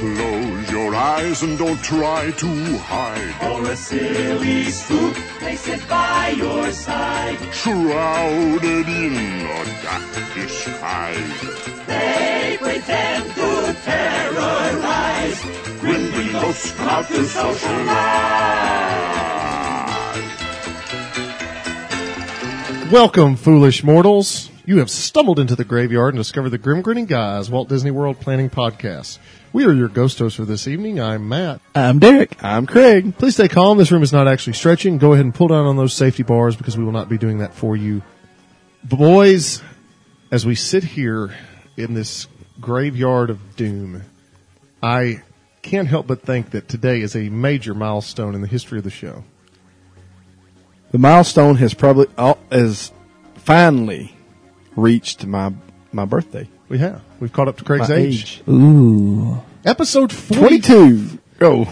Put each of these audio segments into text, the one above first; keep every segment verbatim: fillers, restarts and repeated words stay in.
Close your eyes and don't try to hide. Or a silly spook may sit by your side. Shrouded in a dark disguise. They pretend to terrorize. Grimly ghosts come out to socialize. Welcome, foolish mortals. You have stumbled into the graveyard and discovered the Grim Grinning Guys Walt Disney World Planning Podcast. We are your ghost hosts for this evening. I'm Matt. I'm Derek. I'm Craig. Please stay calm. This room is not actually stretching. Go ahead and pull down on those safety bars because we will not be doing that for you. Boys, as we sit here in this graveyard of doom, I can't help but think that today is a major milestone in the history of the show. The milestone has probably uh, has finally reached my my birthday. We have. We've caught up to Craig's My age. age. Ooh. Episode forty. twenty-two. Go.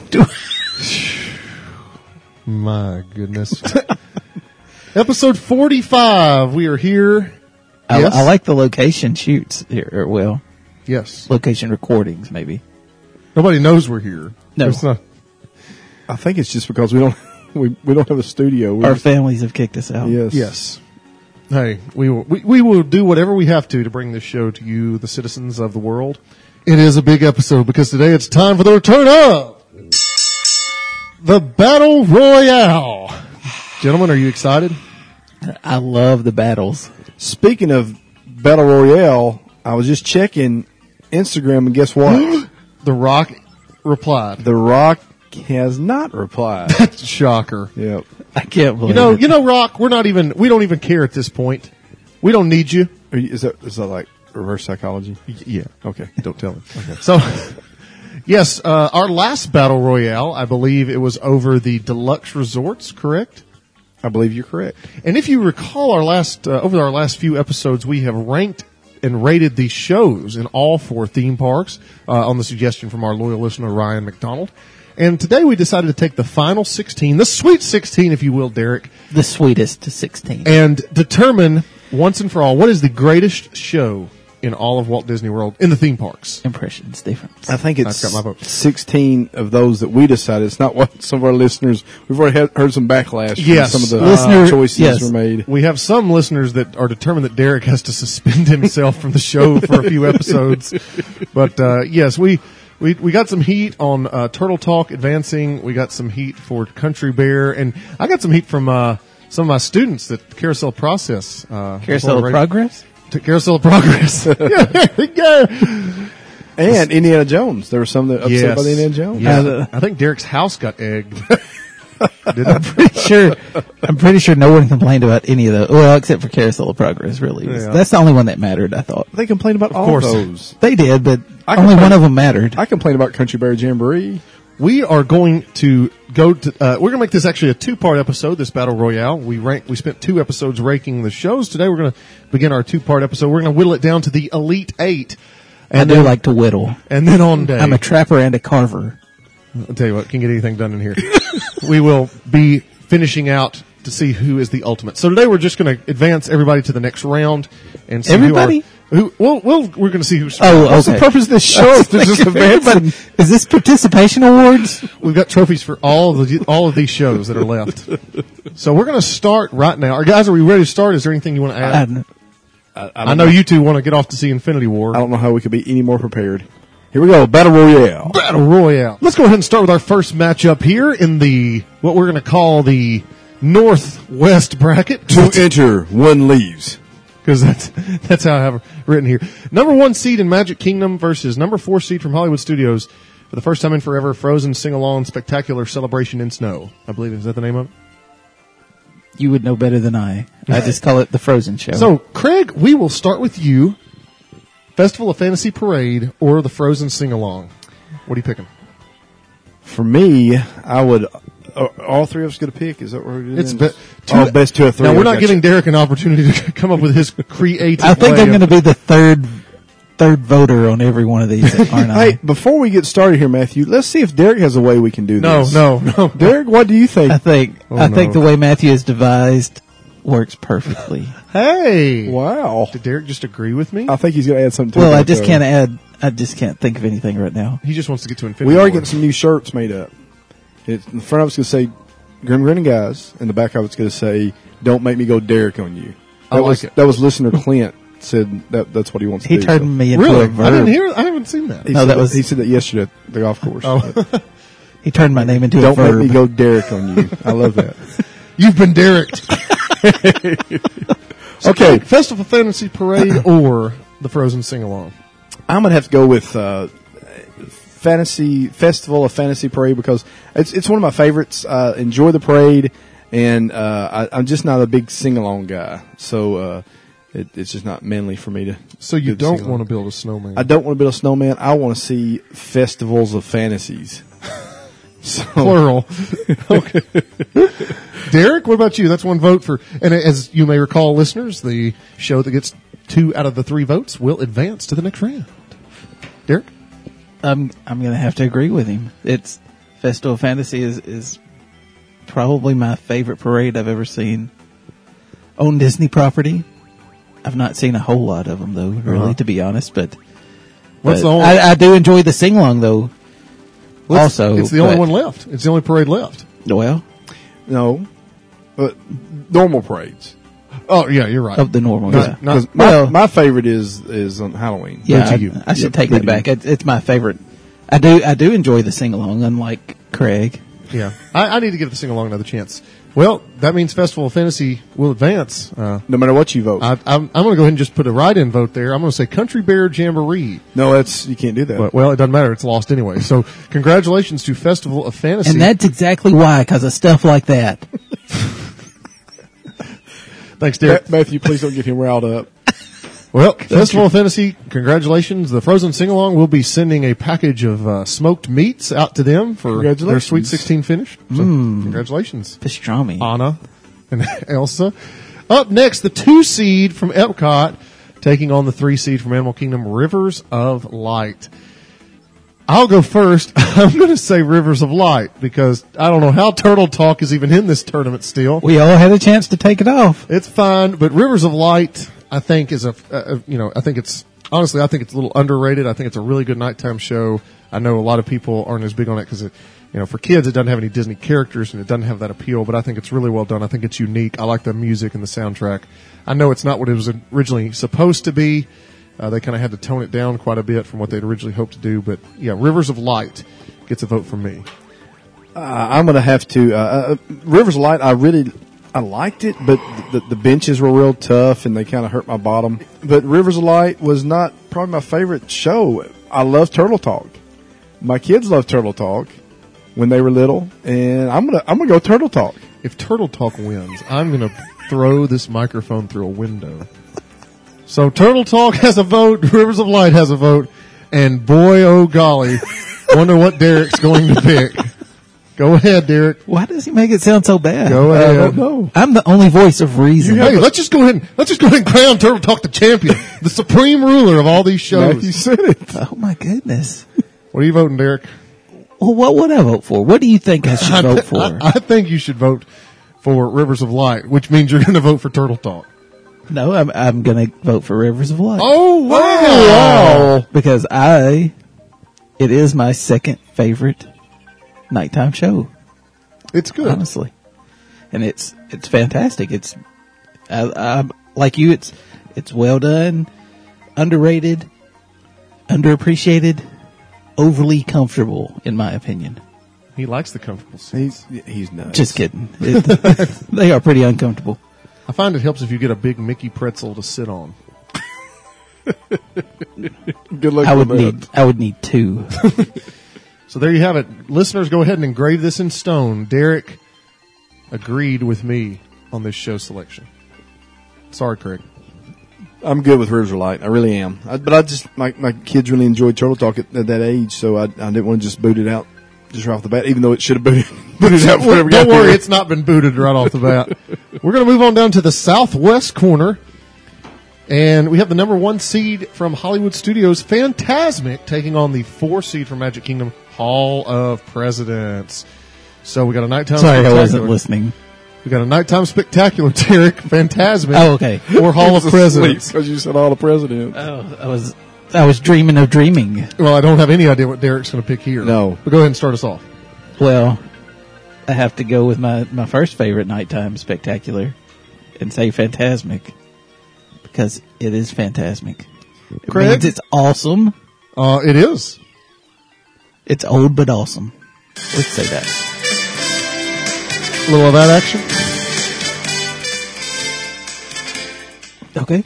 My goodness. Episode forty-five. We are here. I, Yes. I like the location shoots here. Or, well, Yes. location recordings, maybe. Nobody knows we're here. No. It's not. I think it's just because we don't we, we don't have a studio. We Our just- families have kicked us out. yes. Yes. Hey, we will, we, we will do whatever we have to to bring this show to you, the citizens of the world. It is a big episode because today it's time for the return of the Battle Royale. Gentlemen, are you excited? I love the battles. Speaking of Battle Royale, I was just checking Instagram and guess what? The Rock replied. The Rock has not replied. Shocker. Yep. I can't believe You know, it. you know, Rock, we're not even, we don't even care at this point. We don't need you. Are you, is that is that like reverse psychology? Yeah. Okay. Don't tell him. So, yes, uh, our last Battle Royale, I believe it was over the deluxe resorts, correct? I believe you're correct. And if you recall our last, uh, over our last few episodes, we have ranked and rated the shows in all four theme parks, uh, on the suggestion from our loyal listener, Ryan McDonald. And today we decided to take the final sixteen, the sweet sixteen, if you will, Derek, the sweetest to sixteen. and determine once and for all what is the greatest show in all of Walt Disney World in the theme parks. Impressions difference. I think it's I've got my vote. sixteen of those that we decided. It's not what some of our listeners. We've already had, heard some backlash from Yes. some of the Listener- uh, choices yes. were made. We have some listeners that are determined that Derek has to suspend himself from the show for a few episodes. But, uh, yes, we, we, we got some heat on, uh, Turtle Talk Advancing. We got some heat for Country Bear. And I got some heat from, uh, some of my students at Carousel Process. Uh, Carousel of Progress? To Carousel of Progress. yeah, there we go. And Indiana Jones. There were some that upset Yes. by the Indiana Jones. Yeah. Uh, I think Derek's house got egged. Did I'm pretty sure. I'm pretty sure no one complained about any of those. Well, except for Carousel of Progress. Really, Yeah. that's the only one that mattered. I thought They complained about all course. of those. they did, but I only complain- one of them mattered. I complained about Country Bear Jamboree. We are going to go to, uh, we're going to make this actually a two-part episode, this Battle Royale. We rank, we spent two episodes ranking the shows. Today we're going to begin our two-part episode. We're going to whittle it down to the Elite Eight. I do then, like to whittle. and then on day, I'm a trapper and a carver. I'll tell you what, can't get anything done in here. We will be finishing out to see who is the ultimate. So today we're just going to advance everybody to the next round and see Everybody? who are, who, well, well, we're going to see who's, Oh, What's okay. the purpose of this show? If there's just Everybody- is this participation awards? we've got trophies for all of the, all of these shows that are left. So we're going to start right now. Our guys, are we ready to start? Is there anything you want to add? I, I, I know you two want to get off to see Infinity War. I don't know how we could be any more prepared. Here we go. Battle Royale. Battle Royale. Let's go ahead and start with our first matchup here in the, what we're going to call the Northwest bracket. To enter, one leaves. Because that's, that's how I have it written here. Number one seed in Magic Kingdom versus number four seed from Hollywood Studios. For the first time in forever, Frozen Sing-Along Spectacular Celebration in Snow. I believe, is that the name of it? You would know better than I. I just call it the Frozen Show. So, Craig, we will start with you. Festival of Fantasy Parade or the Frozen Sing-Along. What are you picking? For me, I would. Uh, all three of us get a pick. Is that what we're doing? It's be- oh, best two or three. Now, we're I not got giving you. Derek an opportunity to come up with his creative I think way I'm going to of- be the third third voter on every one of these, aren't I? Hey, before we get started here, Matthew, let's see if Derek has a way we can do No, this. no, no. Derek, what do you think? I think Oh, I think no. the way Matthew has devised works perfectly. Hey. Wow. Did Derek just agree with me? I think he's going to add something to it. Well, I like, just uh, can't add I just can't think of anything right now. He just wants to get to Infinity We are War. getting some new shirts made up. It, in the front of it's going to say Grim Grinning Guys, and the back of it's going to say "Don't make me go Derek on you." That I like was it. that was listener Clint said that that's what he wants He to do. turned so. me into Really? a verb. I didn't hear. I haven't seen that. He No, said that was- he said that yesterday at the golf course. Oh. He turned my name into Don't a verb. make me go Derek on you. I love that. You've been Derek. Okay, Festival Fantasy Parade or the Frozen Sing Along? I'm gonna have to go with uh, Fantasy Festival of Fantasy Parade because it's it's one of my favorites. Uh, enjoy the parade, and uh, I, I'm just not a big sing along guy, so uh, it, it's just not manly for me to. So you do the don't sing-along. want to build a snowman? I don't want to build a snowman. I want to see festivals of fantasies. So, Plural. Okay. Derek, what about you? That's one vote for, and as you may recall, listeners, the show that gets two out of the three votes will advance to the next round. Derek? I'm I'm gonna have to agree with him. It's Festival of Fantasy is is probably my favorite parade I've ever seen on Disney property. I've not seen a whole lot of them though, really, Uh-huh. to be honest. But, What's but the only- I, I do enjoy the sing along though. Well, it's- also, it's the only but- one left. It's the only parade left. Well, no, but normal parades. Oh, yeah, you're right. of the normal. Not- Yeah. not- 'Cause my, well- my favorite is is on Halloween. Yeah, to I, you. I should Yep, take good that to back. you. It, it's my favorite. I do I do enjoy the sing along, unlike Craig. Yeah. I, I need to give the sing along another chance. Well, that means Festival of Fantasy will advance. Uh, No matter what you vote. I, I'm, I'm going to go ahead and just put a write-in vote there. I'm going to say Country Bear Jamboree. no, that's you can't do that. But, well, it doesn't matter. It's lost anyway. So congratulations to Festival of Fantasy. And that's exactly why, because of stuff like that. Thanks, Derek. Ma- Matthew, please don't get him riled up. Well, Festival of Fantasy, congratulations. The Frozen Sing-Along will be sending a package of uh, smoked meats out to them for their Congratulations. Sweet sixteen finish. So, congratulations, Pastrami. Anna and Elsa. Up next, the two seed from Epcot taking on the three seed from Animal Kingdom, Rivers of Light. I'll go first. I'm going to say Rivers of Light because I don't know how Turtle Talk is even in this tournament still. We all had a chance to take it off. It's fine, but Rivers of Light, I think is a, uh, you know, I think it's, honestly, I think it's a little underrated. I think it's a really good nighttime show. I know a lot of people aren't as big on it because it, you know, for kids, it doesn't have any Disney characters and it doesn't have that appeal, but I think it's really well done. I think it's unique. I like the music and the soundtrack. I know it's not what it was originally supposed to be. Uh, they kind of had to tone it down quite a bit from what they'd originally hoped to do, but yeah, Rivers of Light gets a vote from me. Uh, I'm going to have to. Uh, uh, Rivers of Light, I really, I liked it, but the, the benches were real tough and they kind of hurt my bottom. But Rivers of Light was not probably my favorite show. I love Turtle Talk. My kids love Turtle Talk when they were little, and I'm gonna, I'm gonna go Turtle Talk. If Turtle Talk wins, I'm going to throw this microphone through a window. So Turtle Talk has a vote, Rivers of Light has a vote, and boy, oh golly, wonder what Derek's going to pick. Go ahead, Derek. Why does he make it sound so bad? Go ahead. I don't know. I'm the only voice of reason. Hey, let's just go ahead and, let's just go ahead and crown Turtle Talk the champion, the supreme ruler of all these Matthew shows. said it. Oh my goodness. What are you voting, Derek? Well, what would I vote for? What do you think I should vote for? I, I think you should vote for Rivers of Light, which means you're going to vote for Turtle Talk. No, I'm I'm gonna vote for Rivers of Light. Oh, wow. Because I, it is my second favorite nighttime show, It's good. honestly, and it's it's fantastic. It's, I, I like you. It's it's well done, underrated, underappreciated, overly comfortable, in my opinion. He likes the comfortable seats. He's he's nuts. Just kidding. It, they are pretty uncomfortable. I find it helps if you get a big Mickey pretzel to sit on. good luck. I would with that. need I would need two. So there you have it. Listeners, go ahead and engrave this in stone. Derek agreed with me on this show selection. Sorry, Craig. I'm good with Rivers of Light. I really am. I, but I just my my kids really enjoyed Turtle Talk at, at that age, so I I didn't want to just boot it out just right off the bat, even though it should have booted booted out before we got Don't worry, there. it's not been booted right off the bat. We're going to move on down to the southwest corner. And we have the number one seed from Hollywood Studios, Fantasmic, taking on the four seed from Magic Kingdom, Hall of Presidents. So we got a nighttime Sorry, I spectacular. wasn't listening. We got a nighttime spectacular, Derek, Fantasmic. Oh, okay. Or Hall of Presidents. Because you said all the presidents. Oh, I was I was dreaming of dreaming. Well, I don't have any idea what Derek's going to pick here. No. But go ahead and start us off. Well, I have to go with my, my first favorite nighttime spectacular and say Fantasmic because it is Fantasmic. It Craig? means it's awesome. Uh, it is. It's old but awesome. Let's say that. A little of that action. Okay.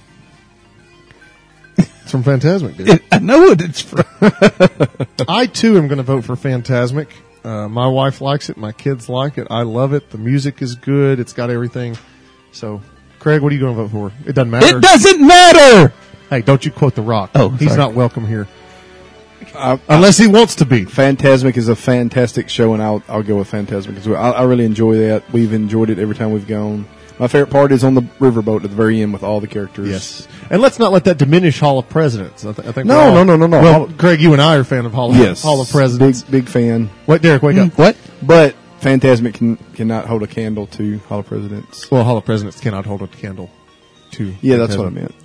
It's from Fantasmic, dude. It, I know what it's from. I, too, am going to vote for Fantasmic. Uh, my wife likes it. My kids like it. I love it. The music is good. It's got everything. So, Craig, what are you going to vote for? It doesn't matter. It doesn't matter! Hey, don't you quote The Rock. Oh, He's sorry. not welcome here. I, Unless he wants to be. Fantasmic is a fantastic show, and I'll I'll go with Fantasmic as well. I, I really enjoy that. We've enjoyed it every time we've gone. My favorite part is on the riverboat at the very end with all the characters. Yes. And let's not let that diminish Hall of Presidents. I, th- I think No, we're all- no, no, no, no. Well, Hall- Craig, you and I are a fan of Hall of, Yes. Hall of Presidents. Big big fan. Wait, Derek, wake up. What? But Fantasmic can cannot hold a candle to Hall of Presidents. Well, Hall of Presidents cannot hold a candle to. Yeah, that's what I meant.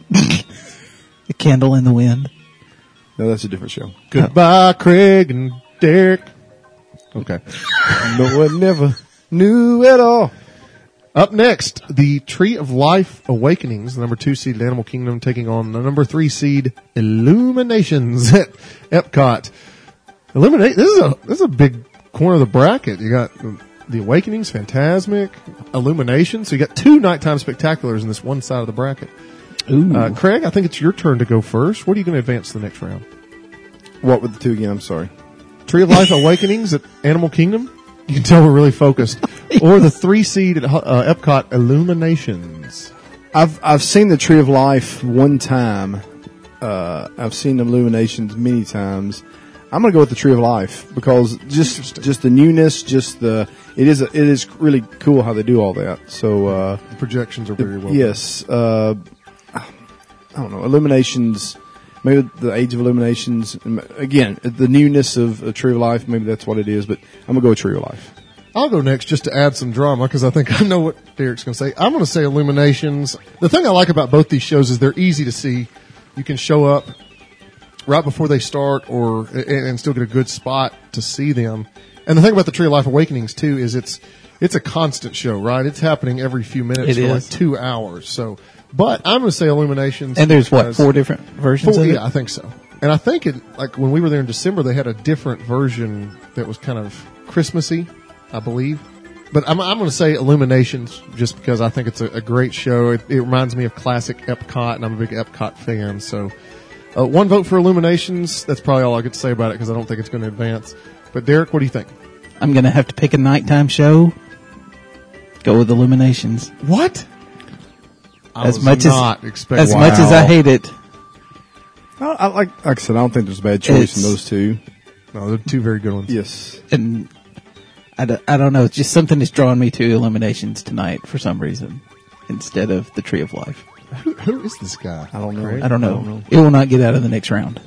A candle in the wind. No, that's a different show. Goodbye, Craig and Derek. Okay. No one never knew at all. Up next, the Tree of Life Awakenings, the number two seed at Animal Kingdom, taking on the number three seed Illuminations at Epcot. Illuminate. This is a this is a big corner of the bracket. You got the Awakenings, Fantasmic, Illumination. So you got two nighttime spectaculars in this one side of the bracket. Ooh. Uh, Craig, I think it's your turn to go first. What are you going to advance to the next round? What were the two again? I'm sorry. Tree of Life Awakenings at Animal Kingdom. You can tell we're really focused. Or the three seed at uh, Epcot, Illuminations. I've I've seen the Tree of Life one time. Uh, I've seen Illuminations many times. I'm gonna go with the Tree of Life because just just the newness, just the it is a, it is really cool how they do all that. So uh, The projections are very well. yes, uh, I don't know Illuminations. Maybe the Age of Illuminations. Again, the newness of a Tree of Life. Maybe that's what it is. But I'm gonna go with Tree of Life. I'll go next just to add some drama because I think I know what Derek's going to say. I'm going to say Illuminations. The thing I like about both these shows is they're easy to see. You can show up right before they start or and, and still get a good spot to see them. And the thing about the Tree of Life Awakenings too is it's it's a constant show, right? It's happening every few minutes It for is. like two hours. So, but I'm going to say Illuminations. And there's what, because- four different versions Four, of it? yeah, I think so. And I think it, like when we were there in December, they had a different version that was kind of Christmassy, I believe. But I'm, I'm going to say Illuminations just because I think it's a, a great show. It, it reminds me of classic Epcot, and I'm a big Epcot fan. So uh, one vote for Illuminations. That's probably all I get to say about it because I don't think it's going to advance. But Derek, what do you think? I'm going to have to pick a nighttime show. Go with Illuminations. What? I As was much not as expecting. as much as I hate it, I, I like like I said, I don't think there's a bad choice It's- in those two. No, they're two very good ones. Yes. and I, d- I don't know. It's just something that's drawn me to Illuminations tonight for some reason instead of the Tree of Life. Who, who is this guy? I don't know. Craig? I don't know. It will not get out of the next round.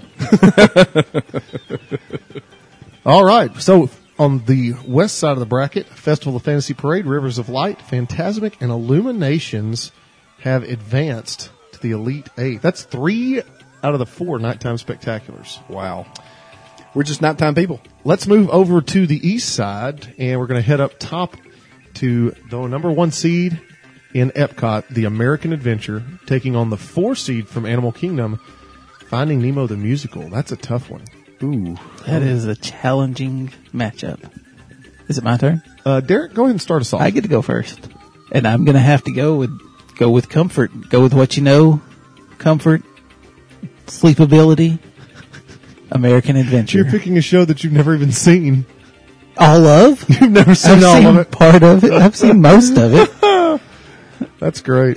All right. So on the west side of the bracket, Festival of Fantasy Parade, Rivers of Light, Fantasmic, and Illuminations have advanced to the Elite Eight. That's three out of the four nighttime spectaculars. Wow. We're just nighttime people. Let's move over to the east side, and we're going to head up top to the number one seed in Epcot, the American Adventure, taking on the four seed from Animal Kingdom, Finding Nemo the Musical. That's a tough one. Ooh. That is a challenging matchup. Is it my turn? Uh, Derek, go ahead and start us off. I get to go first, and I'm going to have to go with go with comfort. Go with what you know, comfort, sleepability, American Adventure. You're picking a show that you've never even seen. All of? You've never I've seen all seen of it. part of it. I've seen most of it. That's great.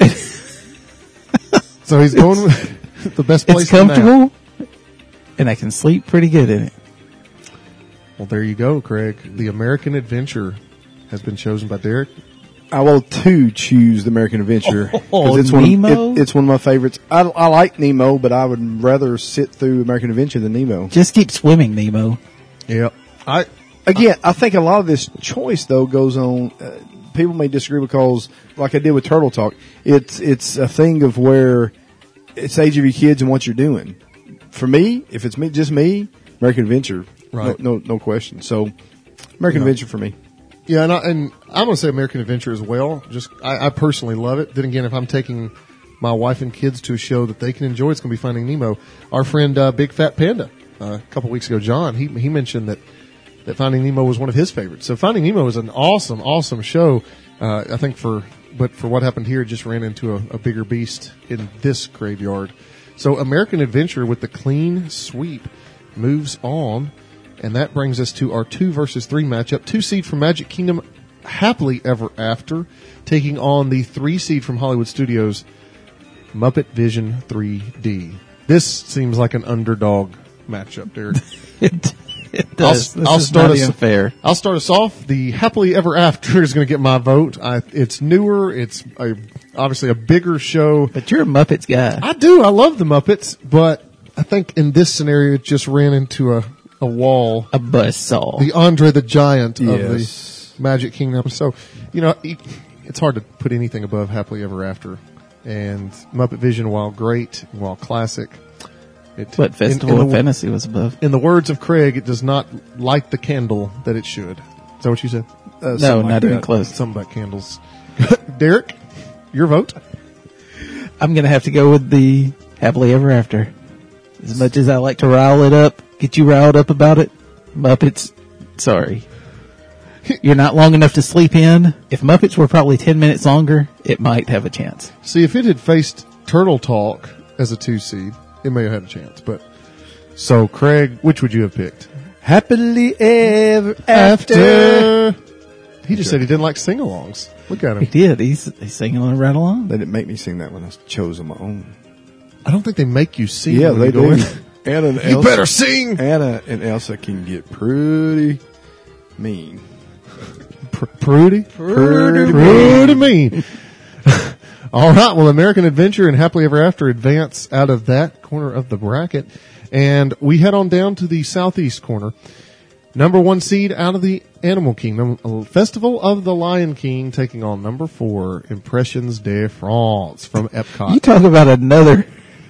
So he's going with the best place It's in that. comfortable, and I can sleep pretty good in it. Well, there you go, Craig. The American Adventure has been chosen by Derek. I will too choose the American Adventure Oh, it's Nemo? one. Of, it, it's one of my favorites. I, I like Nemo, but I would rather sit through American Adventure than Nemo. Just keep swimming, Nemo. Yep. I Again, I think a lot of this choice though goes on. Uh, people may disagree because, like I did with Turtle Talk, it's it's a thing of where it's the age of your kids and what you're doing. for me, if it's me, just me, American Adventure, Right. no, no, no question. So, American Yeah. Adventure for me. Yeah, and, I, and I'm going to say American Adventure as well. Just I, I personally love it. Then again, if I'm taking my wife and kids to a show that they can enjoy, it's going to be Finding Nemo. Our friend uh, Big Fat Panda, uh, a couple weeks ago, John, he he mentioned that, that Finding Nemo was one of his favorites. So Finding Nemo is an awesome, awesome show. Uh, I think for but for what happened here, it just ran into a, a bigger beast in this graveyard. So American Adventure with the clean sweep moves on. And that brings us to our two versus three matchup. Two seed from Magic Kingdom, Happily Ever After, taking on the three seed from Hollywood Studios, Muppet Vision three D. This seems like an underdog matchup, Derek. It, it does. I'll, this I'll is start not us. even fair. I'll start us off. The Happily Ever After is going to get my vote. I, it's newer. It's a, obviously a bigger show. But you're a Muppets guy. I do. I love the Muppets, but I think in this scenario, it just ran into a, a wall. A buzzsaw. The Andre the Giant Yes. of the Magic Kingdom. So, you know, it- it's hard to put anything above Happily Ever After. And Muppet Vision, while great, while classic, it, But Festival in, in of the, Fantasy was above. in the words of Craig, it does not light the candle that it should. Is that what you said? Uh, No, something like not even that. close. Something about candles. Derek, your vote? I'm going to have to go with the Happily Ever After. As much as I like to rile it up, get you riled up about it, Muppets, sorry. You're not long enough to sleep in. If Muppets were probably ten minutes longer, it might have a chance. See, if it had faced Turtle Talk as a two seed, it may have had a chance. But so, Craig, which would you have picked? Happily Ever After. After. He just said he didn't like sing-alongs. Look at He him. did. He's, he's singing on right along. They didn't make me sing that one. I chose on my own. I don't think they make you sing. Yeah, when they you go do. in. Anna and You Elsa, better sing. Anna and Elsa can get pretty mean. Pr- Prudy. Pretty Prudy mean. All right. Well, American Adventure and Happily Ever After advance out of that corner of the bracket, and we head on down to the southeast corner. Number one seed out of the Animal Kingdom, Festival of the Lion King, taking on number four, Impressions de France from Epcot. You talk about another.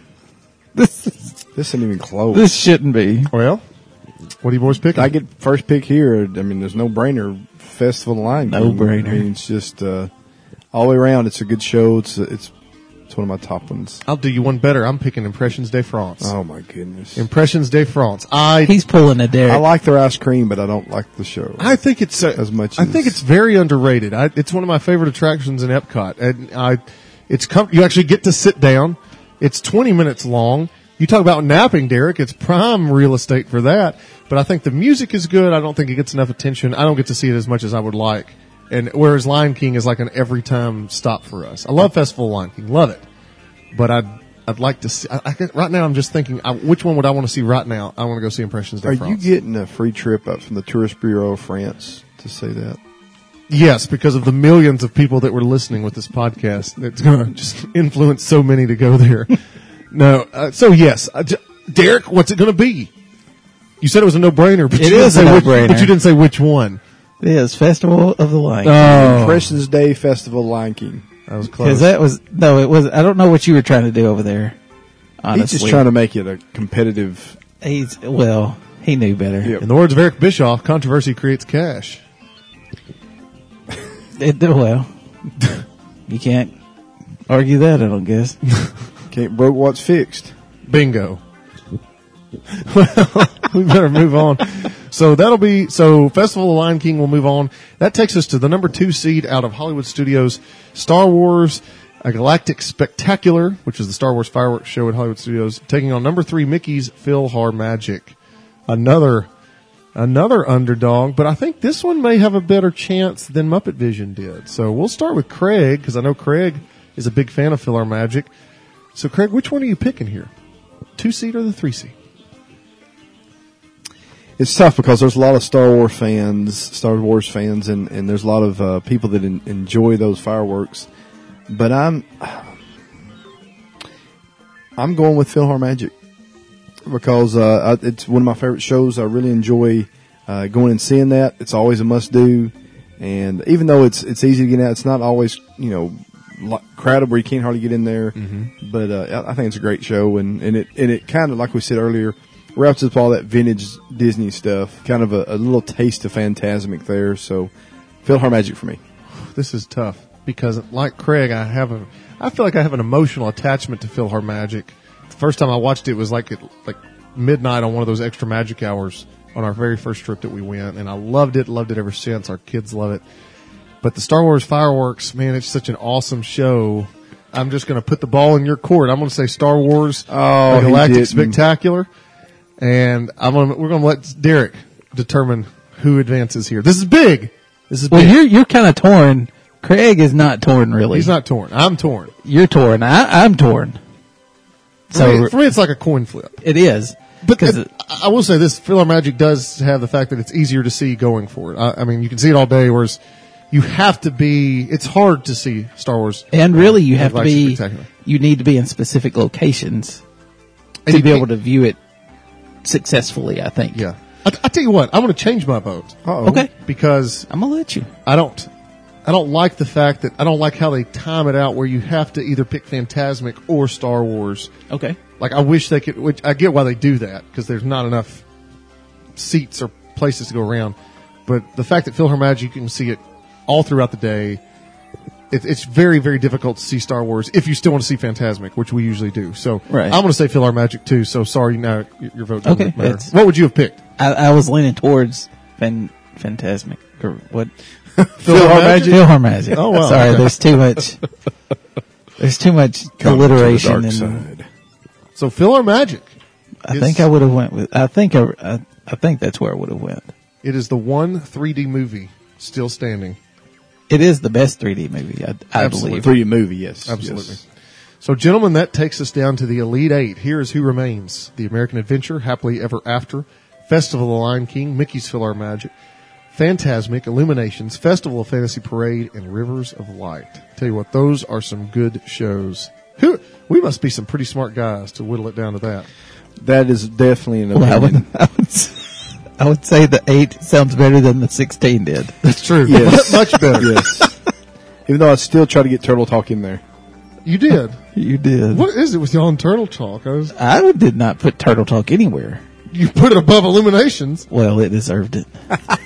This is, This isn't even close. this shouldn't be. Well, what are you boys picking? I get first pick here. I mean, there's no brainer. Festival of the Lion King. No-brainer. I mean, it's just uh, all the way around. It's a good show. It's it's it's one of my top ones. I'll do you one better. I'm picking Impressions de France. Oh my goodness! Impressions de France. I He's pulling a Derek. I like their ice cream, but I don't like the show. I think it's uh, As much I think as- it's very underrated. I, it's one of my favorite attractions in Epcot, and I, it's com- you actually get to sit down. It's twenty minutes long. You talk about napping, Derek. It's prime real estate for that. But I think the music is good. I don't think it gets enough attention. I don't get to see it as much as I would like. And whereas Lion King is like an every time stop for us. I love Festival of Lion King, love it. But I'd I'd like to see. I, I, could- right now, I'm just thinking, I, which one would I want to see right now? I want to go see Impressions de Are France. you getting a free trip up from the Tourist Bureau of France to say that? Yes, because of the millions of people that were listening with this podcast. It's going to just influence so many to go there. No, uh, so yes, uh, J- Derek, what's it going to be? You said it was a no-brainer, but It you didn't is a say which, no-brainer. but you didn't say which one. It is Festival of the Lion. Oh, Impressions Day Festival Lion King. that was Because close. that was, no, it was, I don't know what you were trying to do over there. Honestly. He's just trying to make it a competitive. He's, well, he knew better. Yep. In the words of Eric Bischoff, controversy creates cash. It, well, you can't argue that, I don't guess. Can't broke what's fixed. Bingo. Well, we better move on. So that'll be, so Festival of the Lion King will move on. That takes us to the number two seed out of Hollywood Studios, Star Wars, A Galactic Spectacular, which is the Star Wars fireworks show at Hollywood Studios, taking on number three, Mickey's PhilharMagic. Another, another underdog, but I think this one may have a better chance than Muppet Vision did. So we'll start with Craig, because I know Craig is a big fan of PhilharMagic. So Craig, which one are you picking here? Two seed or the three seed? It's tough because there's a lot of Star Wars fans, Star Wars fans, and, and there's a lot of uh, people that en- enjoy those fireworks. But I'm I'm going with PhilharMagic because uh, I, it's one of my favorite shows. I really enjoy uh, going and seeing that. It's always a must do, and even though it's it's easy to get out, it's not always you know lo- crowded where you can't hardly get in there. Mm-hmm. But uh, I I think it's a great show, and, and it and it kind of, like we said earlier, wraps up all that vintage Disney stuff. Kind of a, a little taste of Fantasmic there. So, PhilharMagic for me. This is tough because, like Craig, I have a, I feel like I have an emotional attachment to PhilharMagic. The first time I watched it was like at, like midnight on one of those extra magic hours on our very first trip that we went, and I loved it, loved it ever since. Our kids love it. But the Star Wars fireworks, man, it's such an awesome show. I'm just going to put the ball in your court. I'm going to say Star Wars, Oh, the he Galactic didn't. Spectacular, and I'm gonna, we're going to let Derek determine who advances here. This is big. This is Well, big. you're you're kind of torn. Craig is not torn, really. He's not torn. I'm torn. You're torn. I, I'm torn. For, So me, for me, it's like a coin flip. it is. But 'Cause it, I will say this: PhilharMagic does have the fact that it's easier to see going for it. I, I mean, you can see it all day, whereas you have to be. It's hard to see Star Wars, and really, you have to Galactic be. Spectacular. You need to be in specific locations And to you be can't- able to view it successfully. I think. Yeah, I, I tell you what, I'm going to change my vote Uh-oh. Okay. because I'm gonna let you. I don't. I don't like the fact that I don't like how they time it out where you have to either pick Fantasmic or Star Wars. Okay. Like, I wish they could, which I get why they do that, because there's not enough seats or places to go around. But the fact that PhilharMagic, you can see it all throughout the day, it, it's very, very difficult to see Star Wars if you still want to see Fantasmic, which we usually do. So Right. I'm going to say PhilharMagic too, so sorry, now your your vote doesn't Okay, matter. it's- What would you have picked? I, I was leaning towards Fan, Fantasmic or what? PhilharMagic? PhilharMagic. Oh, wow, Sorry, okay. there's too much. There's too much Come to the alliteration, dark and side. So PhilharMagic. I is- think I would have went with. I think I, I, I think that's where I would have went. It is the one three D movie still standing. It is the best three D movie, I, I Absolutely. believe. three D movie, yes. Absolutely. Yes. So, gentlemen, that takes us down to the Elite Eight. Here is who remains: The American Adventure, Happily Ever After, Festival of the Lion King, Mickey's PhilharMagic, Fantasmic, Illuminations, Festival of Fantasy Parade, and Rivers of Light. Tell you what, those are some good shows. Who we must be some pretty smart guys to whittle it down to that. That is definitely an Well, I opinion. would, I would, s- I would say the eight sounds better than the sixteen did. That's true. Yes. Much better. Yes. Even though I still try to get Turtle Talk in there. You did. You did. What is it with y'all on Turtle Talk? I was, I did not put Turtle Talk anywhere. you put it above Illuminations. Well, it deserved it.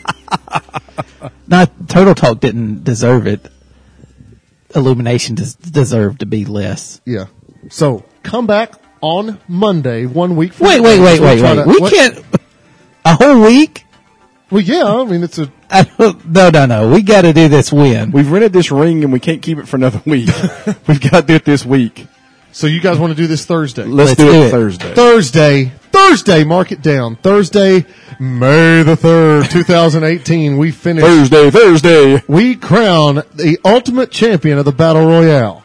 Not Turtle Talk didn't deserve it. Illumination des- deserved to be less. Yeah. So come back on Monday, one week. From Wait, wait, wait, We'll wait, try wait. to- We what? can't. A whole week? Well, yeah. I mean, it's a. I don't, no, no, no. We got to do this when. We've rented this ring and we can't keep it for another week. We've got to do it this week. So you guys want to do this Thursday? Let's, Let's do, do it it. Thursday. Thursday, Thursday. Mark it down. Thursday, May the third, two thousand eighteen. We finish. Thursday, Thursday. We crown the ultimate champion of the Battle Royale.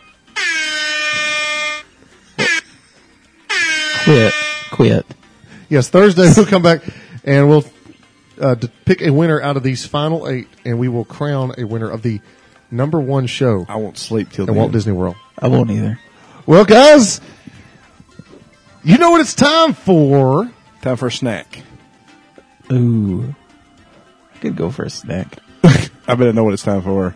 Quit. Quit. Yes, Thursday we'll come back and we'll uh, d- pick a winner out of these final eight, and we will crown a winner of the number one show I won't sleep till at then. Walt Disney World. I won't either. Well, guys, you know what it's time for. Time for a snack. Ooh. I could go for a snack. I better know what it's time for.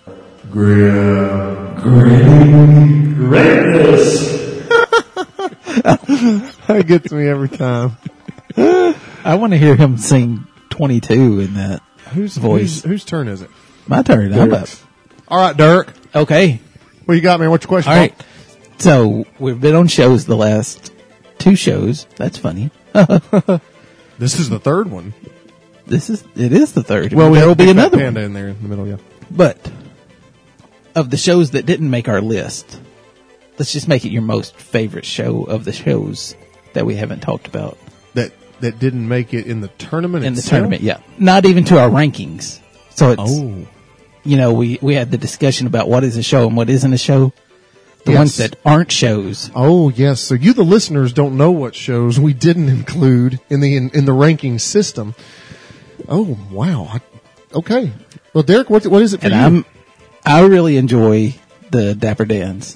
That gets me every time. I want to hear him sing twenty-two in that Whose voice. Whose, whose turn is it? My turn. I'm up. Derek's. All right, Dirk. Okay. What you got, man? What's your question? All right. So we've been on shows the last two shows. That's funny. This is the third one. This is it is the third. Well, we there will have be Big Fat another Panda one. in there in the middle. Yeah. But of the shows that didn't make our list, let's just make it your most favorite show of the shows that we haven't talked about That that didn't make it in the tournament. in the itself? tournament. Yeah, not even to our rankings. So it's Oh. you know we we had the discussion about what is a show and what isn't a show. The Yes. ones that aren't shows. Oh yes. So you, the listeners, don't know what shows we didn't include in the in, in the ranking system. Oh wow. I- Okay. Well, Derek, what what is it for And you? I'm I really enjoy the Dapper Dans.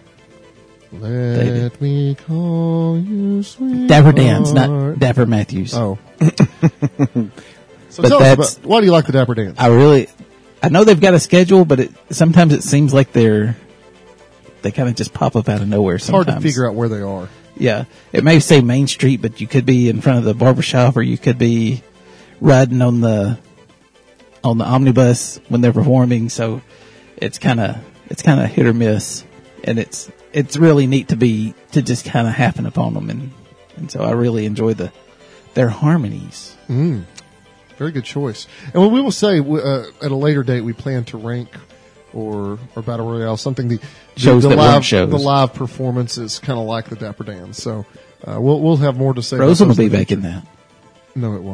Let me call you sweet. Dapper Dans, heart. not Dapper Matthews. Oh. So But tell us that's- about, why do you like the Dapper Dance? I really, I know they've got a schedule, but it, sometimes it seems like they're they kind of just pop up out of nowhere. It's hard sometimes. to figure out where they are. Yeah, it may say Main Street, but you could be in front of the barbershop, or you could be riding on the on the omnibus when they're performing. So it's kind of it's kind of hit or miss, and it's it's really neat to be to just kind of happen upon them, and and so I really enjoy the their harmonies. Mm. Very good choice. And what we will say uh, at a later date, we plan to rank or or battle royale something the Shows the, the that weren't live shows. the live performance is kind of like the Dapper Dan. So uh, we'll we'll have more to say. Frozen will about those be in the back in future. that. No, it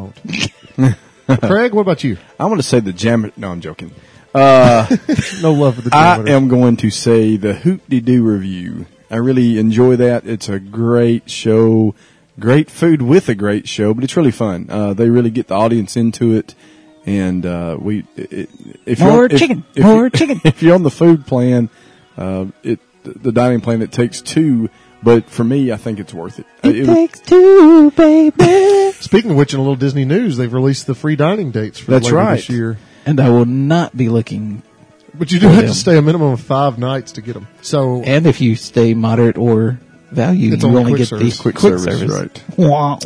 won't. Craig, what about you? I'm going to say the Jam. No, I'm joking. Uh, No love for the I Janitor. am going to say the Hoop-de-Doo review. I really enjoy that. It's a great show, great food with a great show, but it's really fun. Uh, they really get the audience into it, and uh, we it, if More you're, if- chicken, if, more you- chicken. If you're on the food plan, uh, it the dining plan it takes two, but for me, I think it's worth it. Uh, It, it was- takes two, baby. Speaking of which, in a little Disney news, they've released the free dining dates for That's later right. this year. And I will not be looking. But you do For have them. to stay a minimum of five nights to get them. So And if you stay moderate or value, It's you only only quick get service. the Quick quick service, service. right. Wah,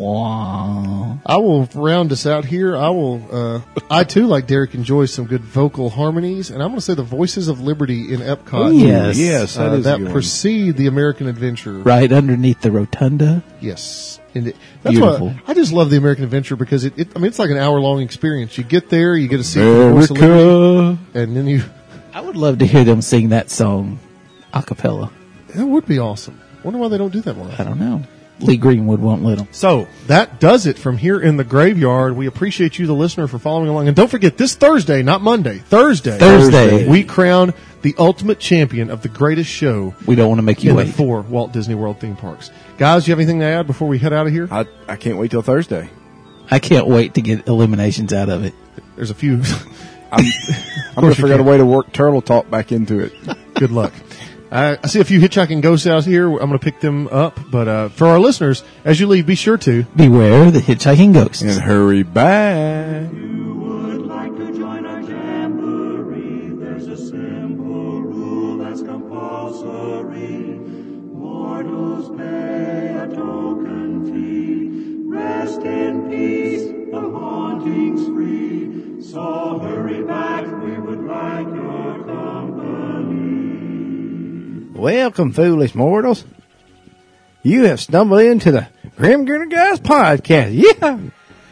wah. I will round us out here. I will. Uh, I too, like Derek, enjoy some good vocal harmonies, and I'm going to say the Voices of Liberty in Epcot. Oh, yes. yes, that uh, is a that good one. precede the American Adventure. Right underneath the rotunda. Yes, and it, that's Beautiful. why I just love the American Adventure because it, it. I mean, it's like an hour long experience. You get there, you get to see the Voice of Liberty, America. and then you. I would love to hear them sing that song a cappella. That would be awesome. Wonder why they don't do that more. I don't know. Lee Greenwood won't let them. So that does it from here in the graveyard. We appreciate you, the listener, for following along. And don't forget, this Thursday, not Monday, Thursday, Thursday. we crown the ultimate champion of the greatest show We don't want to make you in the wait. four Walt Disney World theme parks. Guys, you have anything to add before we head out of here? I, I can't wait till Thursday. I can't wait to get eliminations out of it. There's a few. I'm, I'm going to figure out a way to work Turtle Talk back into it. Good luck. I, I see a few hitchhiking ghosts out here. I'm going to pick them up. But uh, for our listeners, as you leave, be sure to. Beware the hitchhiking ghosts. And hurry back. Would like to join our jamboree. There's a simple rule that's compulsory. Mortals pay a token fee. Rest in peace, the haunting's free. So hurry back, we would like your company. Welcome, foolish mortals. You have stumbled into the Grim Grinner Guys podcast. Yeah.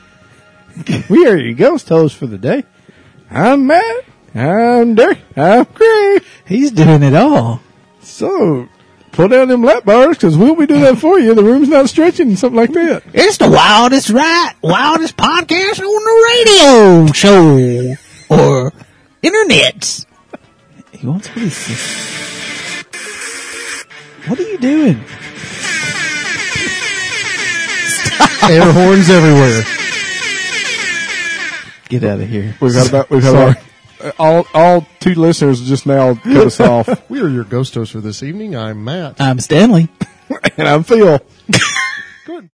We are your ghost hosts for the day. I'm Matt. I'm Derek. I'm Craig. He's doing it all. So, pull down them lap bars because we'll be doing that for you. The room's not stretching and something like that. It's the wildest right, wildest podcast on the radio show or internet. He wants pieces. What are you doing? Air horns everywhere. Get out of here. We've had about, we've had Sorry. our, all, all two listeners just now cut us off. We are your ghost hosts for this evening. I'm Matt. I'm Stanley. And I'm Phil.